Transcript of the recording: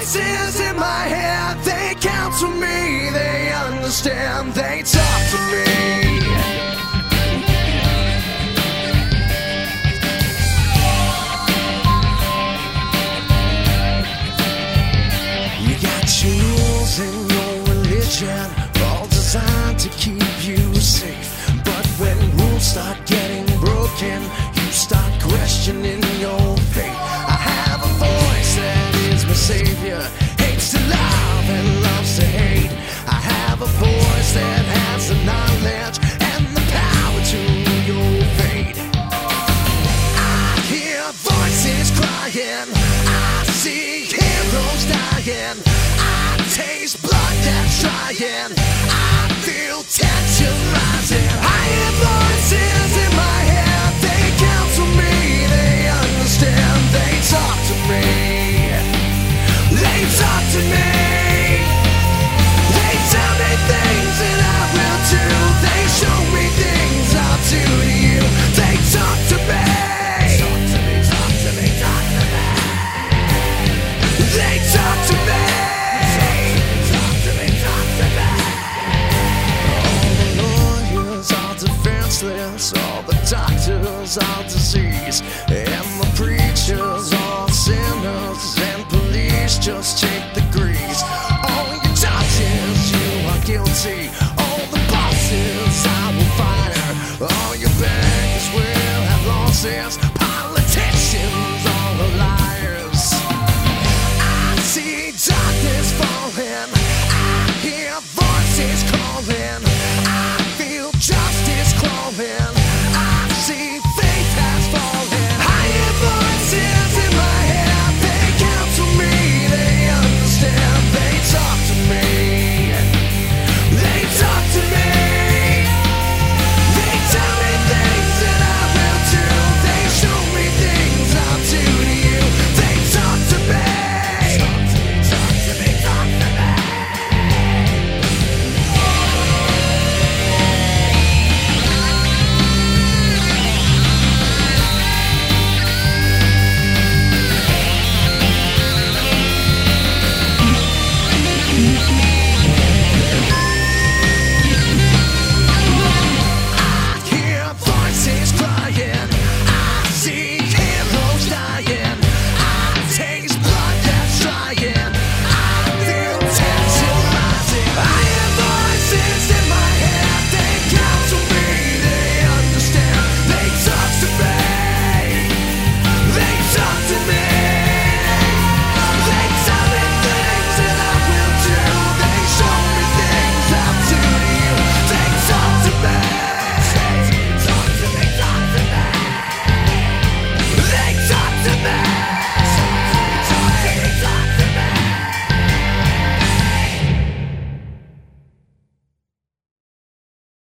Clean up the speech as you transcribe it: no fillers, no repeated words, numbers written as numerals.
voices in my head, they counsel me, they understand, they talk to me. You got your rules and your religion, all designed to keep you safe. But when rules start getting broken, you start questioning your faith. I have a voice that is my savior, hates to love and loves to hate. I have a voice that has the knowledge and the power to your fate. I hear voices crying, I see heroes dying, I taste blood that's trying, I feel tension rising. I hear voices in my